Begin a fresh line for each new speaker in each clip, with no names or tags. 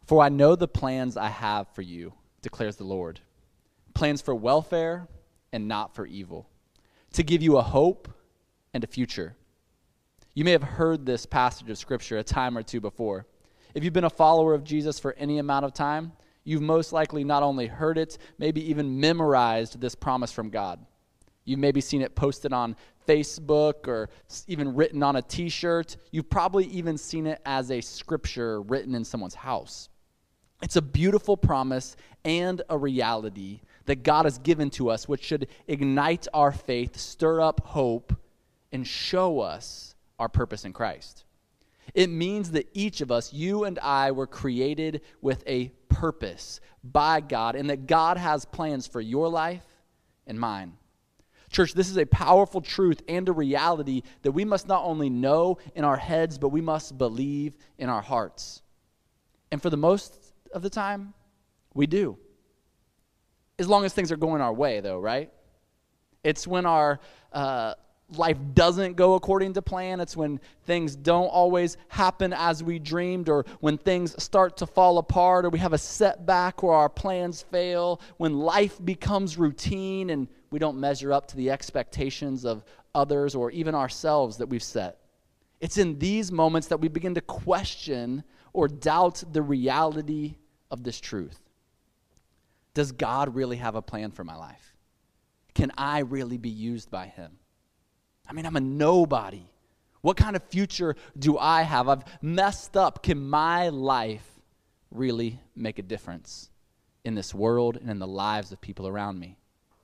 For I know the plans I have for you, declares the Lord. Plans for welfare and not for evil, to give you a hope and a future. You may have heard this passage of Scripture a time or two before. If you've been a follower of Jesus for any amount of time, you've most likely not only heard it, maybe even memorized this promise from God. You've maybe seen it posted on Facebook or even written on a t-shirt. You've probably even seen it as a scripture written in someone's house. It's a beautiful promise and a reality that God has given to us, which should ignite our faith, stir up hope, and show us our purpose in Christ. It means that each of us, you and I, were created with a purpose by God, and that God has plans for your life and mine. Church, this is a powerful truth and a reality that we must not only know in our heads, but we must believe in our hearts. And for the most of the time, we do. As long as things are going our way, though, right? It's when our life doesn't go according to plan. It's when things don't always happen as we dreamed, or when things start to fall apart, or we have a setback or our plans fail, when life becomes routine and we don't measure up to the expectations of others or even ourselves that we've set. It's in these moments that we begin to question or doubt the reality of this truth. Does God really have a plan for my life? Can I really be used by him? I mean, I'm a nobody. What kind of future do I have? I've messed up. Can my life really make a difference in this world and in the lives of people around me?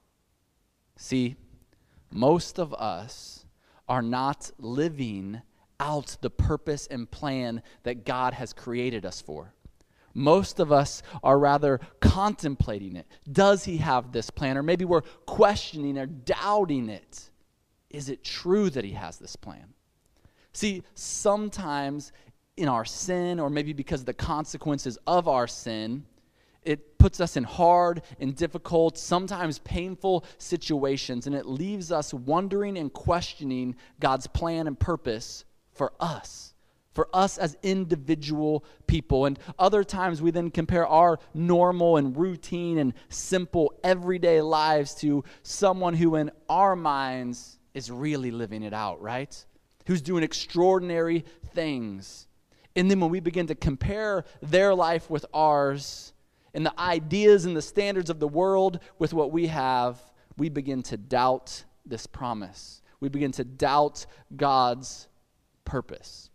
See, most of us are not living out the purpose and plan that God has created us for. Most of us are rather contemplating it. Does he have this plan? Or maybe we're questioning or doubting it. Is it true that he has this plan? See, sometimes in our sin, or maybe because of the consequences of our sin, it puts us in hard and difficult, sometimes painful situations, and it leaves us wondering and questioning God's plan and purpose for us as individual people. And other times we then compare our normal and routine and simple everyday lives to someone who in our minds is really living it out, right? Who's doing extraordinary things. And then when we begin to compare their life with ours and the ideas and the standards of the world with what we have, we begin to doubt this promise. We begin to doubt God's purpose.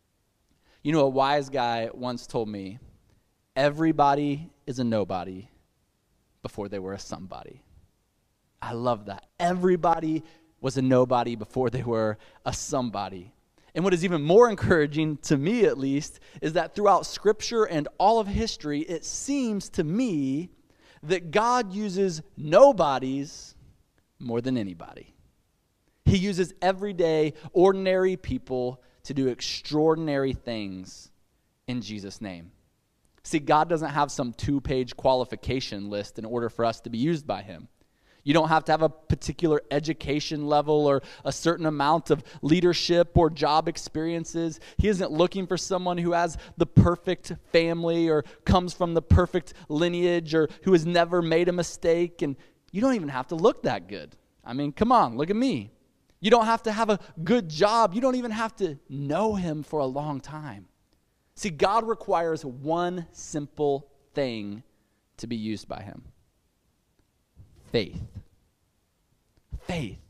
You know, a wise guy once told me, everybody is a nobody before they were a somebody. I love that. Everybody was a nobody before they were a somebody. And what is even more encouraging, to me at least, is that throughout Scripture and all of history, it seems to me that God uses nobodies more than anybody. He uses everyday, ordinary people to do extraordinary things in Jesus' name. See, God doesn't have some 2-page qualification list in order for us to be used by him. You don't have to have a particular education level or a certain amount of leadership or job experiences. He isn't looking for someone who has the perfect family or comes from the perfect lineage or who has never made a mistake. And you don't even have to look that good. I mean, come on, look at me. You don't have to have a good job. You don't even have to know him for a long time. See, God requires one simple thing to be used by him. Faith. Faith.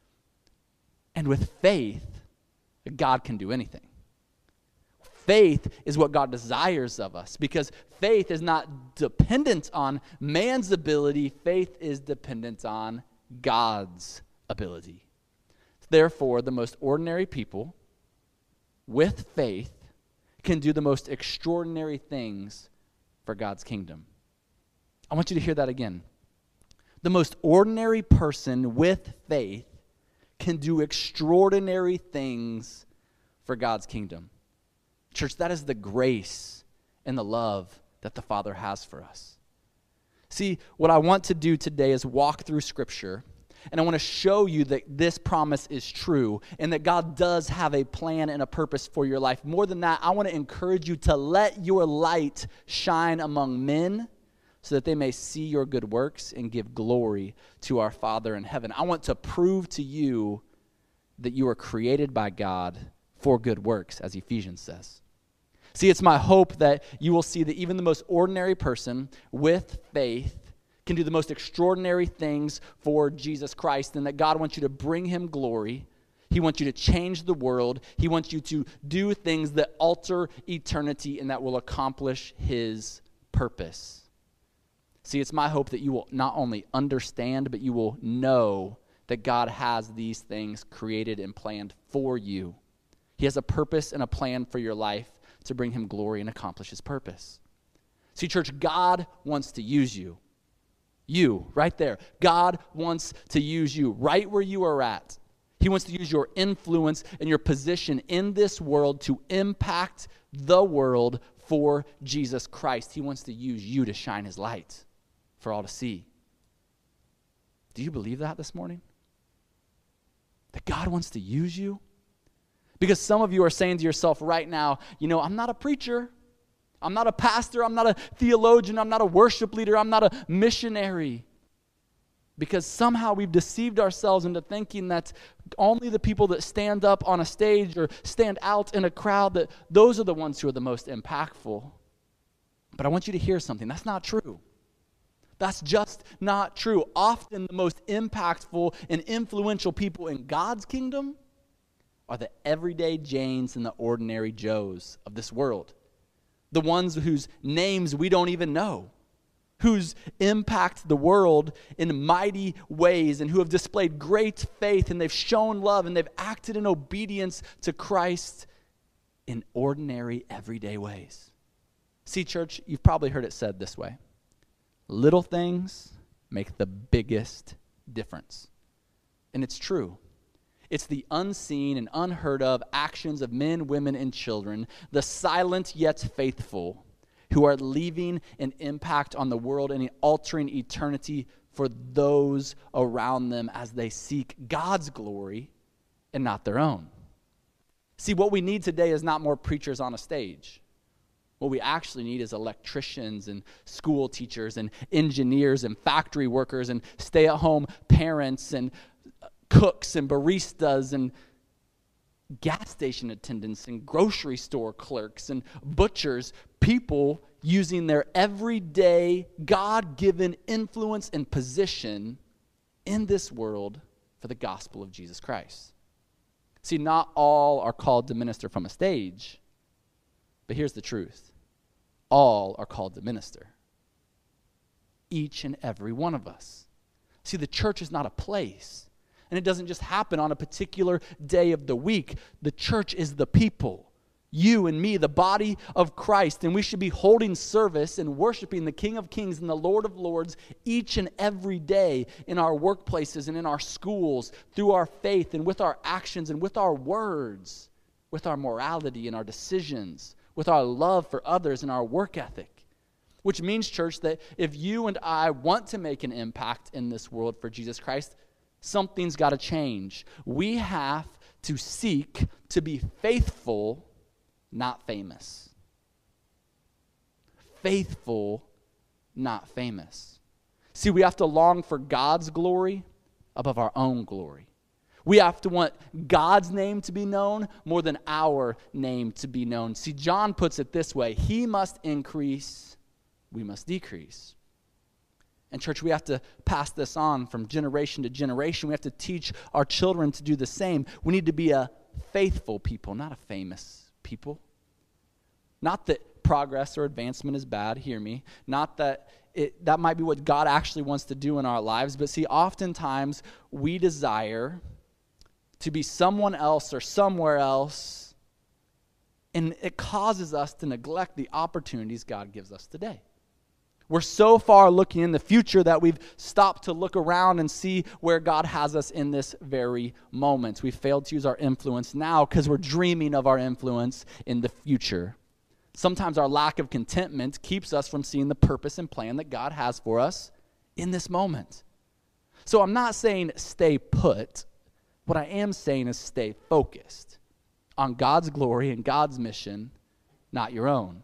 And with faith, God can do anything. Faith is what God desires of us, because faith is not dependent on man's ability. Faith is dependent on God's ability. Therefore, the most ordinary people with faith can do the most extraordinary things for God's kingdom. I want you to hear that again. The most ordinary person with faith can do extraordinary things for God's kingdom. Church, that is the grace and the love that the Father has for us. See, what I want to do today is walk through Scripture And I want to show you that this promise is true and that God does have a plan and a purpose for your life. More than that, I want to encourage you to let your light shine among men so that they may see your good works and give glory to our Father in heaven. I want to prove to you that you are created by God for good works, as Ephesians says. See, it's my hope that you will see that even the most ordinary person with faith can do the most extraordinary things for Jesus Christ, and that God wants you to bring him glory. He wants you to change the world. He wants you to do things that alter eternity and that will accomplish his purpose. See, it's my hope that you will not only understand, but you will know that God has these things created and planned for you. He has a purpose and a plan for your life to bring him glory and accomplish his purpose. See, church, God wants to use you. You, right there. God wants to use you right where you are at. He wants to use your influence and your position in this world to impact the world for Jesus Christ. He wants to use you to shine his light for all to see. Do you believe that this morning? That God wants to use you? Because some of you are saying to yourself right now, I'm not a preacher. I'm not a pastor. I'm not a theologian. I'm not a worship leader. I'm not a missionary. Because somehow we've deceived ourselves into thinking that only the people that stand up on a stage or stand out in a crowd, that those are the ones who are the most impactful. But I want you to hear something. That's not true. That's just not true. Often the most impactful and influential people in God's kingdom are the everyday Janes and the ordinary Joes of this world. The ones whose names we don't even know, whose impact the world in mighty ways and who have displayed great faith and they've shown love and they've acted in obedience to Christ in ordinary, everyday ways. See, church, you've probably heard it said this way. Little things make the biggest difference. And it's true. It's the unseen and unheard of actions of men, women, and children, the silent yet faithful, who are leaving an impact on the world and altering eternity for those around them as they seek God's glory and not their own. See, what we need today is not more preachers on a stage. What we actually need is electricians and school teachers and engineers and factory workers and stay-at-home parents and cooks and baristas and gas station attendants and grocery store clerks and butchers, people using their everyday God-given influence and position in this world for the gospel of Jesus Christ. See, not all are called to minister from a stage, but here's the truth. All are called to minister. Each and every one of us. See, the church is not a place. And it doesn't just happen on a particular day of the week. The church is the people, you and me, the body of Christ. And we should be holding service and worshiping the King of Kings and the Lord of Lords each and every day in our workplaces and in our schools, through our faith and with our actions and with our words, with our morality and our decisions, with our love for others and our work ethic. Which means, church, that if you and I want to make an impact in this world for Jesus Christ, something's got to change. We have to seek to be faithful, not famous. Faithful, not famous. See, we have to long for God's glory above our own glory. We have to want God's name to be known more than our name to be known. See, John puts it this way: he must increase, we must decrease. And church, we have to pass this on from generation to generation. We have to teach our children to do the same. We need to be a faithful people, not a famous people. Not that progress or advancement is bad, hear me. Not that that might be what God actually wants to do in our lives. But see, oftentimes we desire to be someone else or somewhere else, and it causes us to neglect the opportunities God gives us today. We're so far looking in the future that we've stopped to look around and see where God has us in this very moment. We've failed to use our influence now because we're dreaming of our influence in the future. Sometimes our lack of contentment keeps us from seeing the purpose and plan that God has for us in this moment. So I'm not saying stay put. What I am saying is stay focused on God's glory and God's mission, not your own.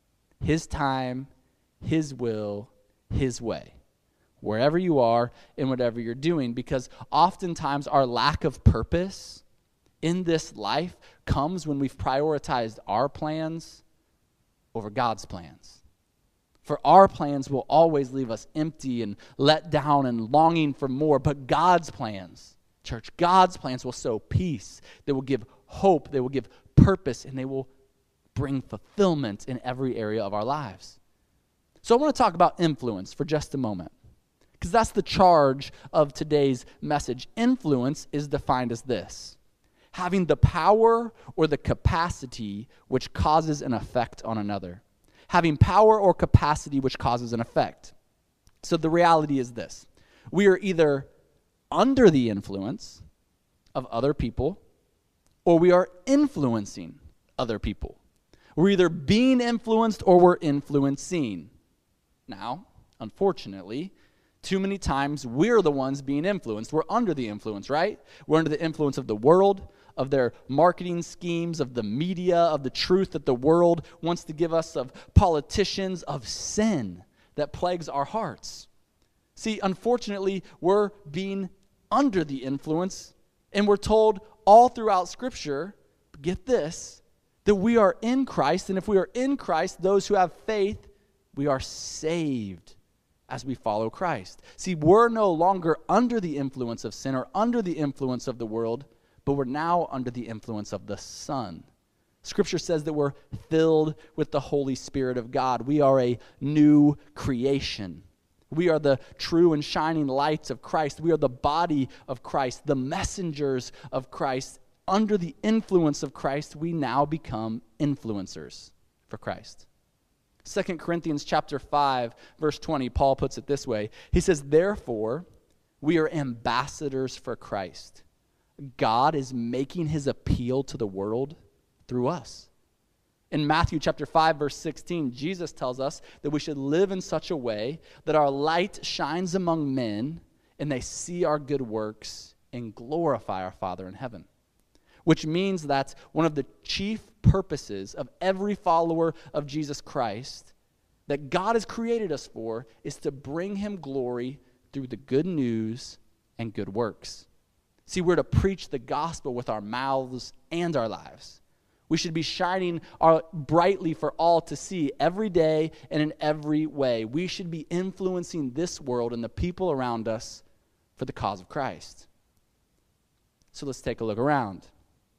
His time, His will, His way. Wherever you are and whatever you're doing, because oftentimes our lack of purpose in this life comes when we've prioritized our plans over God's plans. For our plans will always leave us empty and let down and longing for more, but God's plans, church, God's plans will sow peace. They will give hope, they will give purpose, and they will bring fulfillment in every area of our lives. So I want to talk about influence for just a moment, because that's the charge of today's message. Influence is defined as this: having the power or the capacity which causes an effect on another. Having power or capacity which causes an effect. So the reality is this: we are either under the influence of other people, or we are influencing other people. We're either being influenced or we're influencing. Now, unfortunately, too many times we're the ones being influenced. We're under the influence, right? We're under the influence of the world, of their marketing schemes, of the media, of the truth that the world wants to give us, of politicians, of sin that plagues our hearts. See, unfortunately, we're being under the influence, and we're told all throughout Scripture, get this, that we are in Christ, and if we are in Christ, those who have faith, we are saved as we follow Christ. See, we're no longer under the influence of sin or under the influence of the world, but we're now under the influence of the Son. Scripture says that we're filled with the Holy Spirit of God. We are a new creation. We are the true and shining lights of Christ. We are the body of Christ, the messengers of Christ. Under the influence of Christ, we now become influencers for Christ. 2 Corinthians chapter 5, verse 20, Paul puts it this way. He says, therefore, we are ambassadors for Christ. God is making his appeal to the world through us. In Matthew chapter 5, verse 16, Jesus tells us that we should live in such a way that our light shines among men and they see our good works and glorify our Father in heaven. Which means that one of the chief purposes of every follower of Jesus Christ that God has created us for is to bring him glory through the good news and good works. See, we're to preach the gospel with our mouths and our lives. We should be shining brightly for all to see every day and in every way. We should be influencing this world and the people around us for the cause of Christ. So let's take a look around.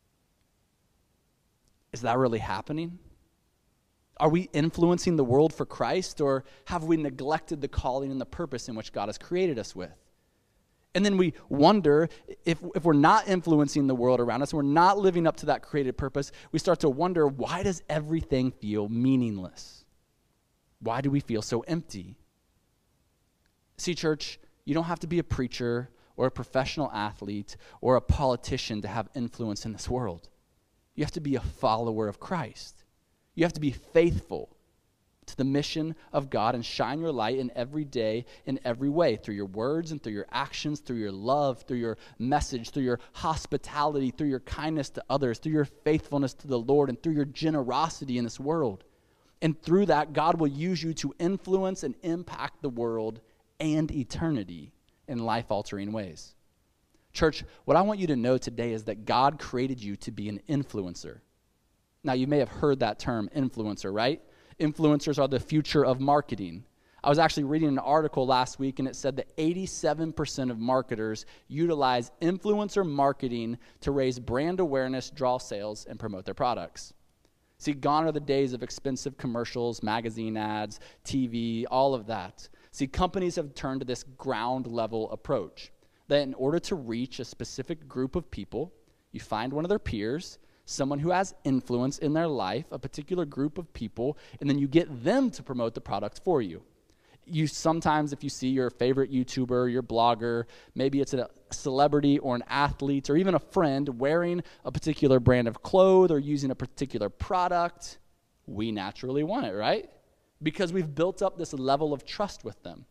Is that really happening? Are we influencing the world for Christ, or have we neglected the calling and the purpose in which God has created us with? And then we wonder, if we're not influencing the world around us, we're not living up to that created purpose, we start to wonder, why does everything feel meaningless? Why do we feel so empty? See, church, you don't have to be a preacher or a professional athlete or a politician to have influence in this world. You have to be a follower of Christ. You have to be faithful to the mission of God and shine your light in every day, in every way, through your words and through your actions, through your love, through your message, through your hospitality, through your kindness to others, through your faithfulness to the Lord, and through your generosity in this world. And through that, God will use you to influence and impact the world and eternity in life-altering ways. Church, what I want you to know today is that God created you to be an influencer. Now, you may have heard that term, influencer, right? Influencers are the future of marketing. I was actually reading an article last week, and it said that 87% of marketers utilize influencer marketing to raise brand awareness, draw sales, and promote their products. See, gone are the days of expensive commercials, magazine ads, TV, all of that. See, companies have turned to this ground-level approach, that in order to reach a specific group of people, you find one of their peers, someone who has influence in their life, a particular group of people, and then you get them to promote the product for you. You sometimes, if you see your favorite YouTuber, your blogger, maybe it's a celebrity or an athlete or even a friend wearing a particular brand of clothes or using a particular product, we naturally want it, right? Because we've built up this level of trust with them.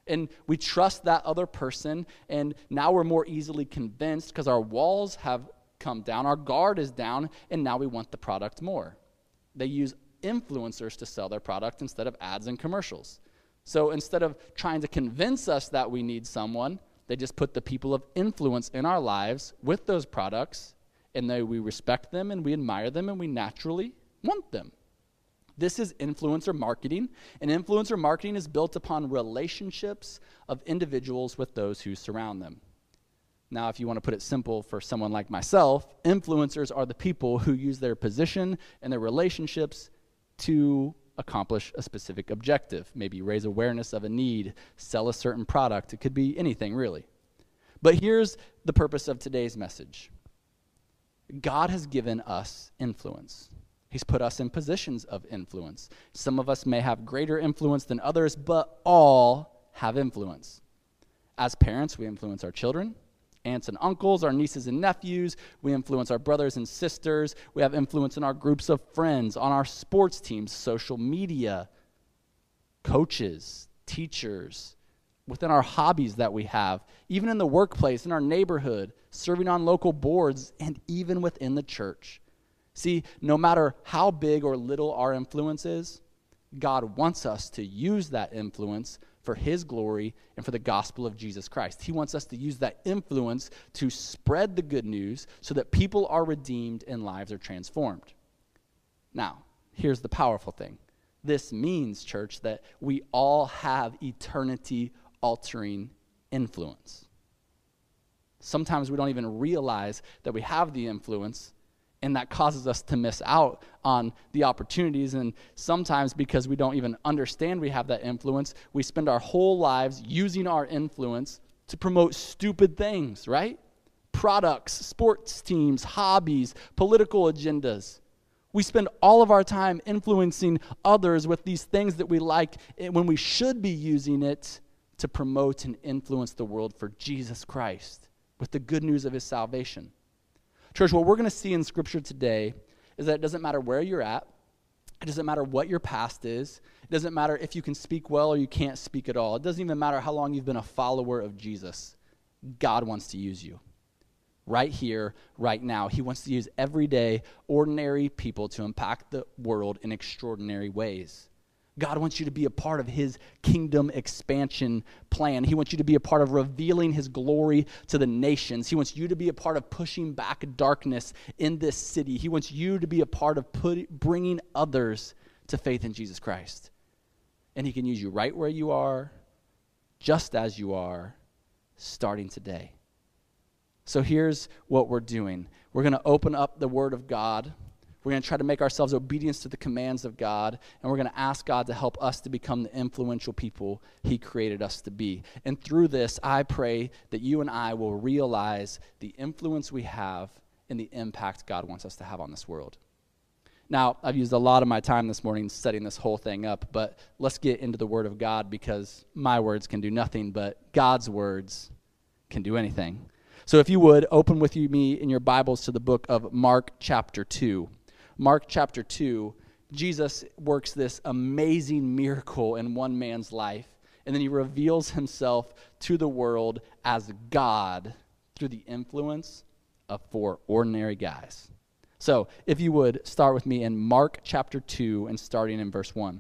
And we trust that other person, and now we're more easily convinced because our walls have come down, our guard is down, and now we want the product more. They use influencers to sell their product instead of ads and commercials. So instead of trying to convince us that we need someone, they just put the people of influence in our lives with those products, and we respect them, and we admire them, and we naturally want them. This is influencer marketing, and influencer marketing is built upon relationships of individuals with those who surround them. Now, if you want to put it simple for someone like myself, influencers are the people who use their position and their relationships to accomplish a specific objective, maybe raise awareness of a need, sell a certain product. It could be anything, really. But here's the purpose of today's message. God has given us influence. He's put us in positions of influence. Some of us may have greater influence than others, but all have influence. As parents, we influence our children, aunts and uncles, our nieces and nephews. We influence our brothers and sisters. We have influence in our groups of friends, on our sports teams, social media, coaches, teachers, within our hobbies that we have, even in the workplace, in our neighborhood, serving on local boards, and even within the church. See, no matter how big or little our influence is, God wants us to use that influence for his glory and for the gospel of Jesus Christ. He wants us to use that influence to spread the good news so that people are redeemed and lives are transformed. Now, here's the powerful thing. This means, church, that we all have eternity-altering influence. Sometimes we don't even realize that we have the influence, and that causes us to miss out on the opportunities. And sometimes because we don't even understand we have that influence, we spend our whole lives using our influence to promote stupid things, right? Products, sports teams, hobbies, political agendas. We spend all of our time influencing others with these things that we like when we should be using it to promote and influence the world for Jesus Christ with the good news of his salvation. Church, what we're going to see in Scripture today is that it doesn't matter where you're at. It doesn't matter what your past is. It doesn't matter if you can speak well or you can't speak at all. It doesn't even matter how long you've been a follower of Jesus. God wants to use you right here, right now. He wants to use everyday, ordinary people to impact the world in extraordinary ways. God wants you to be a part of his kingdom expansion plan. He wants you to be a part of revealing his glory to the nations. He wants you to be a part of pushing back darkness in this city. He wants you to be a part of bringing others to faith in Jesus Christ. And he can use you right where you are, just as you are, starting today. So here's what we're doing. We're going to open up the Word of God. We're going to try to make ourselves obedience to the commands of God, and we're going to ask God to help us to become the influential people he created us to be. And through this, I pray that you and I will realize the influence we have and the impact God wants us to have on this world. Now, I've used a lot of my time this morning setting this whole thing up, but let's get into the Word of God because my words can do nothing, but God's words can do anything. So if you would, open with me in your Bibles to the book of Mark chapter 2. Mark chapter 2, Jesus works this amazing miracle in one man's life, and then he reveals himself to the world as God through the influence of 4 ordinary guys. So, if you would, start with me in Mark chapter 2 and starting in verse 1.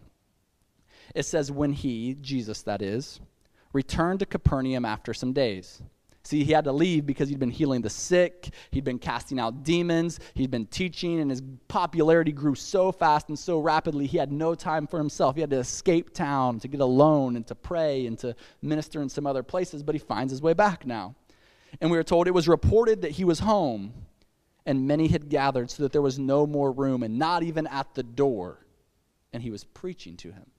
It says, when he, Jesus that is, returned to Capernaum after some days. See, he had to leave because he'd been healing the sick, he'd been casting out demons, he'd been teaching, and his popularity grew so fast and so rapidly, he had no time for himself. He had to escape town to get alone and to pray and to minister in some other places, but he finds his way back now. And we were told it was reported that he was home, and many had gathered so that there was no more room, and not even at the door, and he was preaching to him.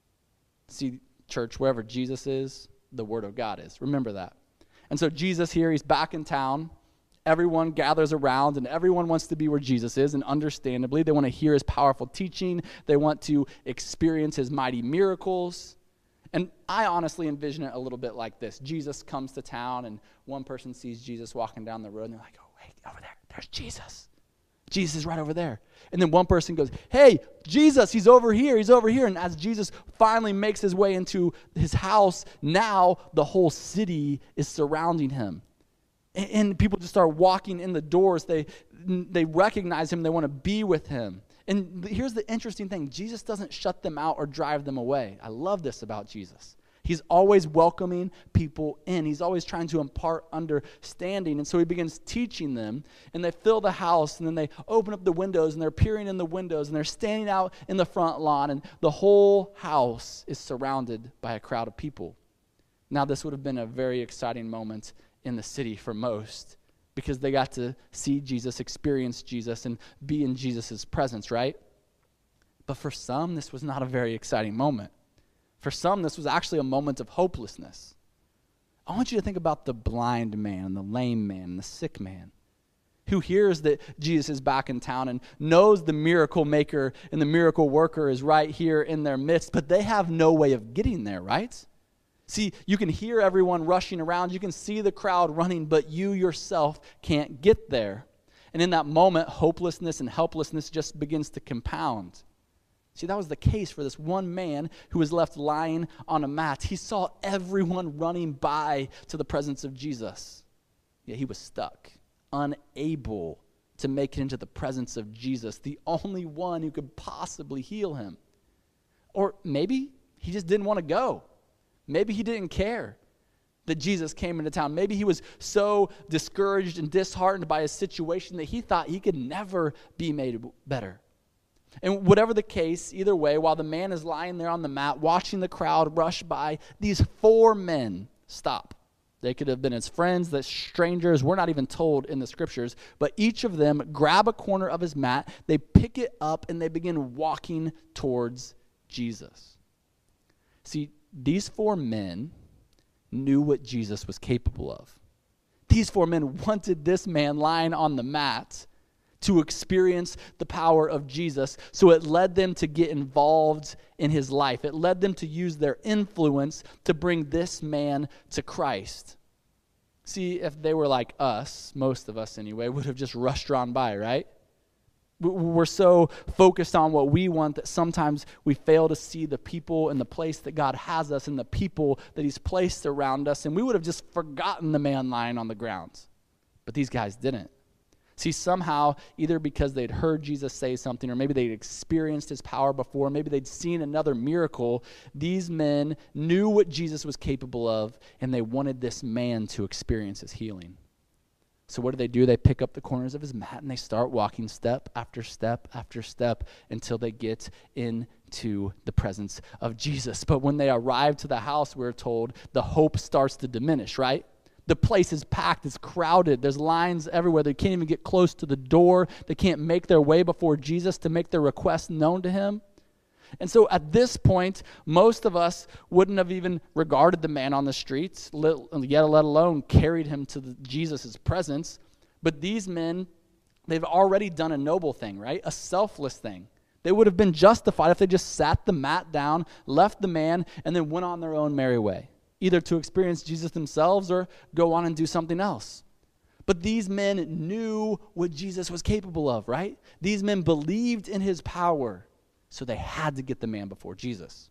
See, church, wherever Jesus is, the Word of God is. Remember that. And so Jesus here, he's back in town. Everyone gathers around, and everyone wants to be where Jesus is, and understandably, they want to hear his powerful teaching. They want to experience his mighty miracles. And I honestly envision it a little bit like this. Jesus comes to town, and one person sees Jesus walking down the road, and they're like, oh, wait, over there, there's Jesus. Jesus is right over there. And then one person goes, hey, Jesus, he's over here, he's over here. And as Jesus finally makes his way into his house, now the whole city is surrounding him. And people just start walking in the doors. They recognize him. They want to be with him. And here's the interesting thing. Jesus doesn't shut them out or drive them away. I love this about Jesus. He's always welcoming people in. He's always trying to impart understanding. And so he begins teaching them, and they fill the house, and then they open up the windows, and they're peering in the windows, and they're standing out in the front lawn, and the whole house is surrounded by a crowd of people. Now, this would have been a very exciting moment in the city for most, because they got to see Jesus, experience Jesus, and be in Jesus' presence, right? But for some, this was not a very exciting moment. For some, this was actually a moment of hopelessness. I want you to think about the blind man, the lame man, the sick man, who hears that Jesus is back in town and knows the miracle maker and the miracle worker is right here in their midst, but they have no way of getting there, right? See, you can hear everyone rushing around, you can see the crowd running, but you yourself can't get there. And in that moment, hopelessness and helplessness just begins to compound. See, that was the case for this one man who was left lying on a mat. He saw everyone running by to the presence of Jesus. Yet he was stuck, unable to make it into the presence of Jesus, the only one who could possibly heal him. Or maybe he just didn't want to go. Maybe he didn't care that Jesus came into town. Maybe he was so discouraged and disheartened by his situation that he thought he could never be made better. And whatever the case, either way, while the man is lying there on the mat, watching the crowd rush by, these 4 men stop. They could have been his friends, the strangers. We're not even told in the scriptures. But each of them grab a corner of his mat, they pick it up, and they begin walking towards Jesus. See, these 4 men knew what Jesus was capable of. These 4 men wanted this man lying on the mat to experience the power of Jesus. So it led them to get involved in his life. It led them to use their influence to bring this man to Christ. See, if they were like us, most of us anyway, would have just rushed on by, right? We're so focused on what we want that sometimes we fail to see the people and the place that God has us and the people that he's placed around us, and we would have just forgotten the man lying on the ground. But these guys didn't. See, somehow, either because they'd heard Jesus say something, or maybe they'd experienced his power before, maybe they'd seen another miracle, these men knew what Jesus was capable of, and they wanted this man to experience his healing. So what do? They pick up the corners of his mat, and they start walking step after step after step until they get into the presence of Jesus. But when they arrive to the house, we're told, the hope starts to diminish, right? The place is packed, it's crowded, there's lines everywhere. They can't even get close to the door. They can't make their way before Jesus to make their request known to him. And so at this point, most of us wouldn't have even regarded the man on the streets, let alone carried him to Jesus' presence. But these men, they've already done a noble thing, right? A selfless thing. They would have been justified if they just sat the mat down, left the man, and then went on their own merry way, either to experience Jesus themselves or go on and do something else. But these men knew what Jesus was capable of, right? These men believed in his power, so they had to get the man before Jesus.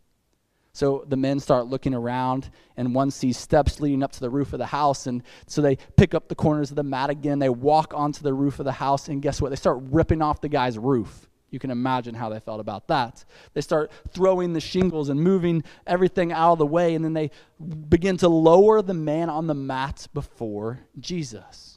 So the men start looking around, and one sees steps leading up to the roof of the house, and so they pick up the corners of the mat again. They walk onto the roof of the house, and guess what? They start ripping off the guy's roof. You can imagine how they felt about that. They start throwing the shingles and moving everything out of the way, and then they begin to lower the man on the mat before Jesus.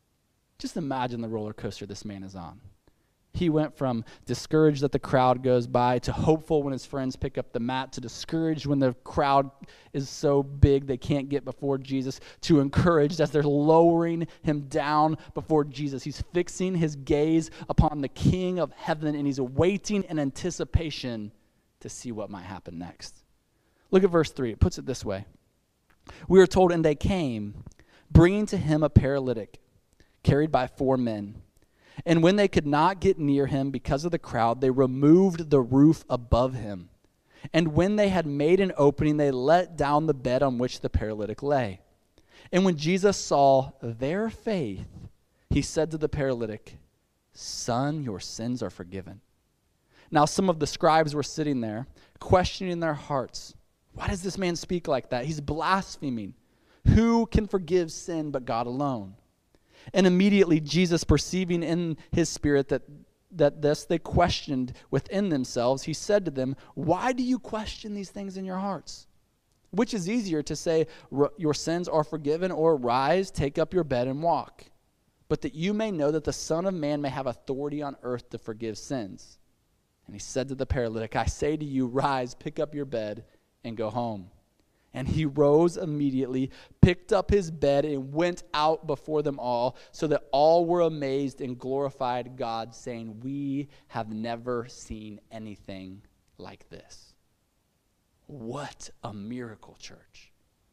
Just imagine the roller coaster this man is on. He went from discouraged that the crowd goes by to hopeful when his friends pick up the mat, to discouraged when the crowd is so big they can't get before Jesus, to encouraged as they're lowering him down before Jesus. He's fixing his gaze upon the King of heaven, and he's waiting in anticipation to see what might happen next. Look at verse 3. It puts it this way. We are told, and they came, bringing to him a paralytic, carried by 4 men. And when they could not get near him because of the crowd, they removed the roof above him. And when they had made an opening, they let down the bed on which the paralytic lay. And when Jesus saw their faith, he said to the paralytic, "Son, your sins are forgiven." Now some of the scribes were sitting there, questioning in their hearts, "Why does this man speak like that? He's blaspheming. Who can forgive sin but God alone?" And immediately Jesus, perceiving in his spirit that this they questioned within themselves, he said to them, "Why do you question these things in your hearts? Which is easier to say, 'Your sins are forgiven,' or 'Rise, take up your bed and walk'? But that you may know that the Son of Man may have authority on earth to forgive sins." And he said to the paralytic, "I say to you, rise, pick up your bed, and go home." And he rose immediately, picked up his bed, and went out before them all, so that all were amazed and glorified God, saying, "We have never seen anything like this." What a miracle, church.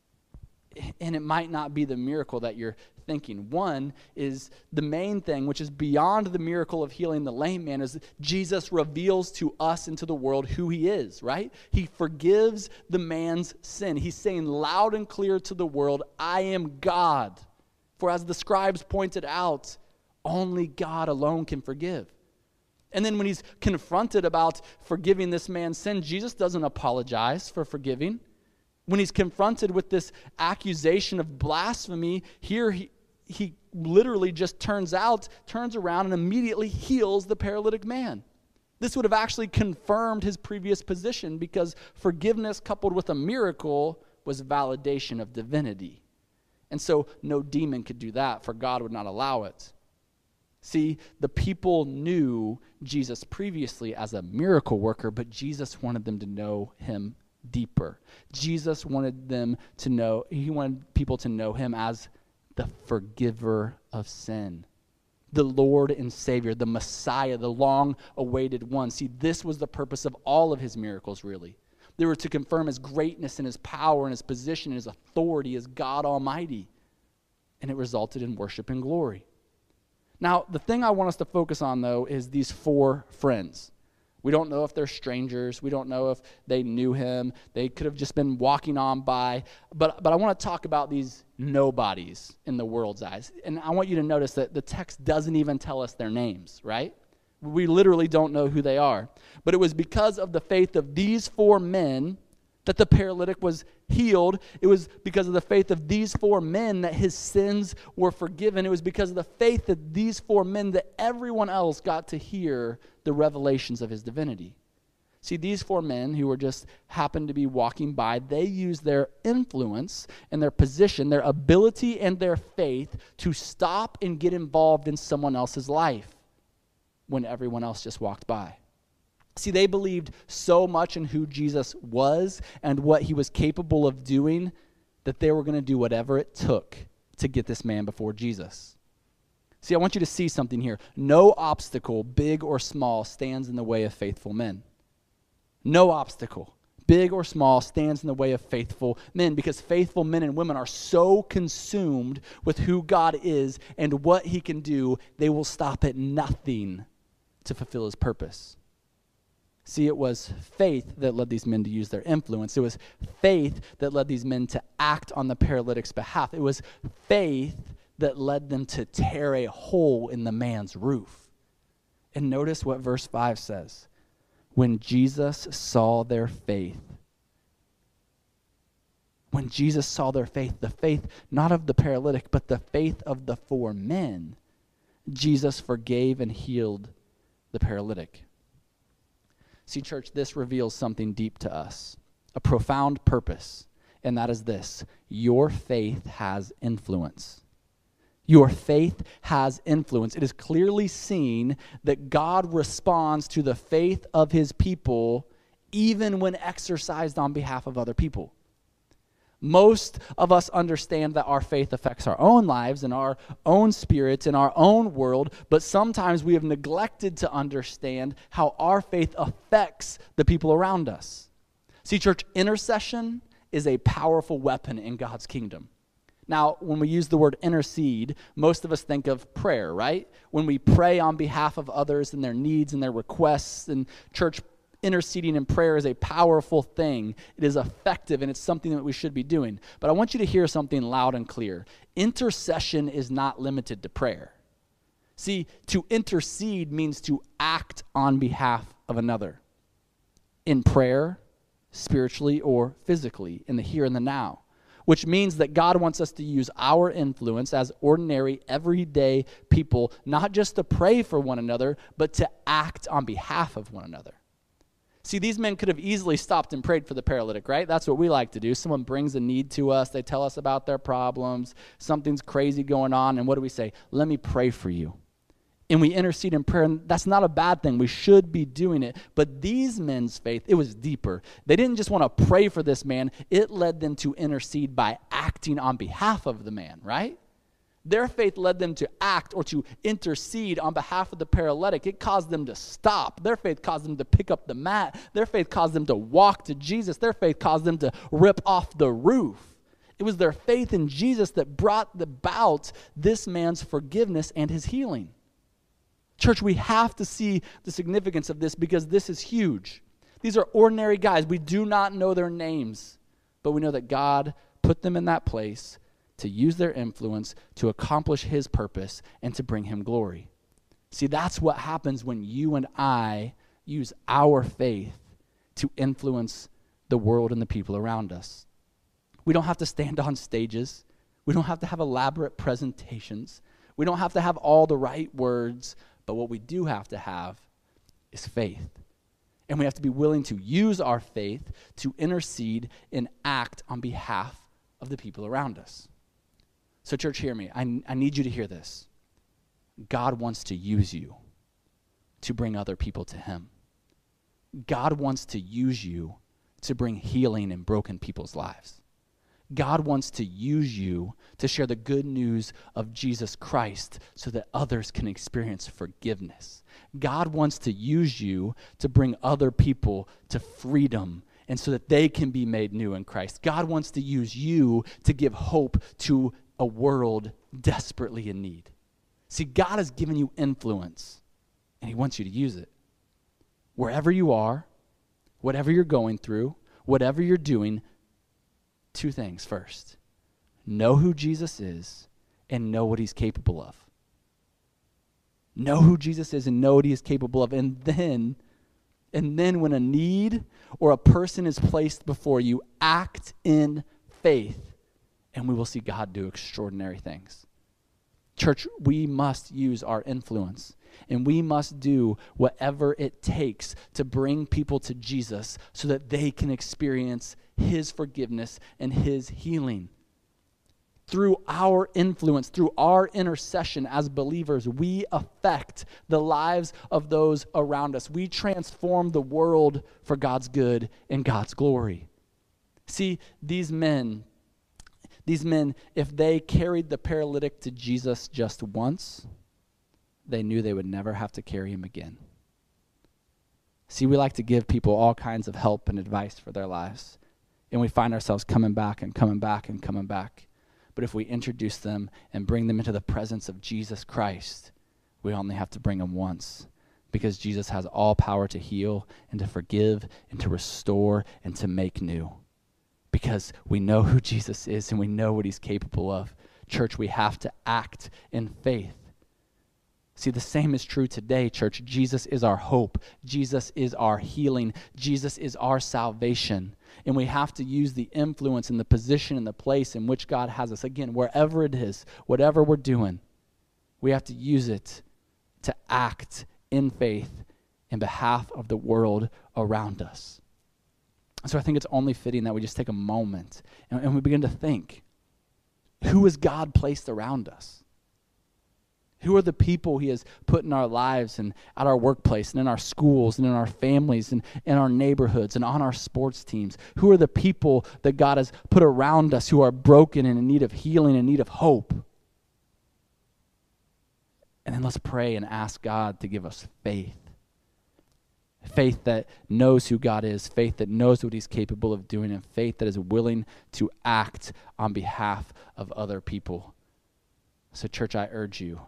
And it might not be the miracle that you're thinking. One is the main thing, which is beyond the miracle of healing the lame man, is Jesus reveals to us and to the world who he is, right? He forgives the man's sin. He's saying loud and clear to the world, "I am God." For as the scribes pointed out, only God alone can forgive. And then when he's confronted about forgiving this man's sin, Jesus doesn't apologize for forgiving. When he's confronted with this accusation of blasphemy, here he literally just turns around and immediately heals the paralytic man. This would have actually confirmed his previous position, because forgiveness coupled with a miracle was validation of divinity. And so no demon could do that, for God would not allow it. See, the people knew Jesus previously as a miracle worker, but Jesus wanted them to know him deeper. Jesus wanted them to know, he wanted people to know him as the forgiver of sin, the Lord and Savior, the Messiah, the long-awaited one. See, this was the purpose of all of his miracles, really. They were to confirm his greatness and his power and his position and his authority as God Almighty. And it resulted in worship and glory. Now, the thing I want us to focus on, though, is these four friends. We don't know if they're strangers. We don't know if they knew him. They could have just been walking on by. But I want to talk about these nobodies in the world's eyes. And I want you to notice that the text doesn't even tell us their names, right? We literally don't know who they are. But it was because of the faith of these four men that the paralytic was healed. It was because of the faith of these four men that his sins were forgiven. It was because of the faith of these four men that everyone else got to hear the revelations of his divinity. See, these four men who were just happened to be walking by, they used their influence and their position, their ability and their faith to stop and get involved in someone else's life when everyone else just walked by. See, they believed so much in who Jesus was and what he was capable of doing that they were going to do whatever it took to get this man before Jesus. See, I want you to see something here. No obstacle, big or small, stands in the way of faithful men. No obstacle, big or small, stands in the way of faithful men, because faithful men and women are so consumed with who God is and what he can do, they will stop at nothing to fulfill his purpose. See, it was faith that led these men to use their influence. It was faith that led these men to act on the paralytic's behalf. It was faith that led them to tear a hole in the man's roof. And notice what verse 5 says. When Jesus saw their faith, the faith not of the paralytic, but the faith of the four men, Jesus forgave and healed the paralytic. See, church, this reveals something deep to us, a profound purpose, and that is this: your faith has influence. Your faith has influence. It is clearly seen that God responds to the faith of his people even when exercised on behalf of other people. Most of us understand that our faith affects our own lives and our own spirits and our own world, but sometimes we have neglected to understand how our faith affects the people around us. See, church, intercession is a powerful weapon in God's kingdom. Now, when we use the word intercede, most of us think of prayer, right? When we pray on behalf of others and their needs and their requests, and church, interceding in prayer is a powerful thing. It is effective, and it's something that we should be doing. But I want you to hear something loud and clear. Intercession is not limited to prayer. See, to intercede means to act on behalf of another in prayer, spiritually, or physically, in the here and the now, which means that God wants us to use our influence as ordinary, everyday people, not just to pray for one another, but to act on behalf of one another. See, these men could have easily stopped and prayed for the paralytic, right? That's what we like to do. Someone brings a need to us. They tell us about their problems. Something's crazy going on. And what do we say? Let me pray for you. And we intercede in prayer, and that's not a bad thing. We should be doing it. But these men's faith, it was deeper. They didn't just want to pray for this man. It led them to intercede by acting on behalf of the man, right? Their faith led them to act or to intercede on behalf of the paralytic. It caused them to stop. Their faith caused them to pick up the mat. Their faith caused them to walk to Jesus. Their faith caused them to rip off the roof. It was their faith in Jesus that brought about this man's forgiveness and his healing. Church, we have to see the significance of this because this is huge. These are ordinary guys. We do not know their names, but we know that God put them in that place to use their influence to accomplish his purpose and to bring him glory. See, that's what happens when you and I use our faith to influence the world and the people around us. We don't have to stand on stages. We don't have to have elaborate presentations. We don't have to have all the right words, but what we do have to have is faith. And we have to be willing to use our faith to intercede and act on behalf of the people around us. So church, hear me. I need you to hear this. God wants to use you to bring other people to him. God wants to use you to bring healing in broken people's lives. God wants to use you to share the good news of Jesus Christ so that others can experience forgiveness. God wants to use you to bring other people to freedom and so that they can be made new in Christ. God wants to use you to give hope to a world desperately in need. See, God has given you influence, and he wants you to use it. Wherever you are, whatever you're going through, whatever you're doing, two things. First, know who Jesus is and know what he's capable of. Know who Jesus is and know what he is capable of. And then when a need or a person is placed before you, act in faith, and we will see God do extraordinary things. Church, we must use our influence, and we must do whatever it takes to bring people to Jesus so that they can experience his forgiveness and his healing. Through our influence, through our intercession as believers, we affect the lives of those around us. We transform the world for God's good and God's glory. See, these men, if they carried the paralytic to Jesus just once, they knew they would never have to carry him again. See, we like to give people all kinds of help and advice for their lives, and we find ourselves coming back and coming back and coming back. But if we introduce them and bring them into the presence of Jesus Christ, we only have to bring them once, because Jesus has all power to heal and to forgive and to restore and to make new. Because we know who Jesus is and we know what he's capable of. Church, we have to act in faith. See, the same is true today, church. Jesus is our hope. Jesus is our healing. Jesus is our salvation. And we have to use the influence and the position and the place in which God has us. Again, wherever it is, whatever we're doing, we have to use it to act in faith in behalf of the world around us. So I think it's only fitting that we just take a moment and we begin to think, who has God placed around us? Who are the people he has put in our lives and at our workplace and in our schools and in our families and in our neighborhoods and on our sports teams? Who are the people that God has put around us who are broken and in need of healing and in need of hope? And then let's pray and ask God to give us faith. Faith that knows who God is, faith that knows what he's capable of doing, and faith that is willing to act on behalf of other people. So church, I urge you,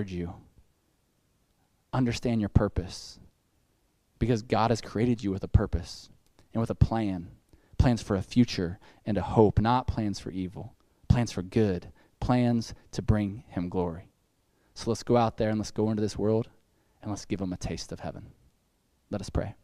understand your purpose, because God has created you with a purpose and with a plan, plans for a future and a hope, not plans for evil, plans for good, plans to bring him glory. So let's go out there and let's go into this world and let's give them a taste of heaven. Let us pray.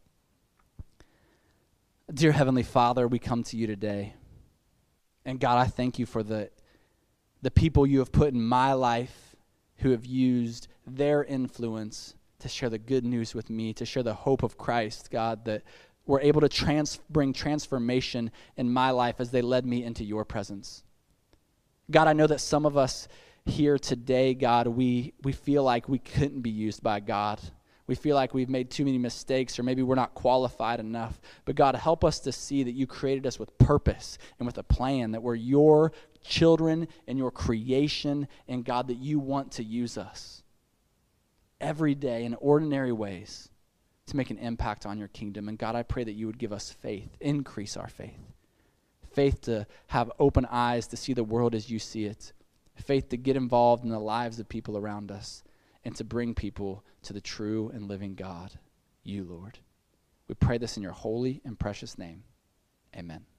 Dear Heavenly Father, we come to you today. And God, I thank you for the people you have put in my life who have used their influence to share the good news with me, to share the hope of Christ, God, that were able to bring transformation in my life as they led me into your presence. God, I know that some of us here today, God, we feel like we couldn't be used by God. We feel like we've made too many mistakes, or maybe we're not qualified enough. But God, help us to see that you created us with purpose and with a plan, that we're your children and your creation, and God, that you want to use us every day in ordinary ways to make an impact on your kingdom. And God, I pray that you would give us faith, increase our faith. Faith to have open eyes to see the world as you see it. Faith to get involved in the lives of people around us and to bring people to the true and living God, you, Lord. We pray this in your holy and precious name. Amen.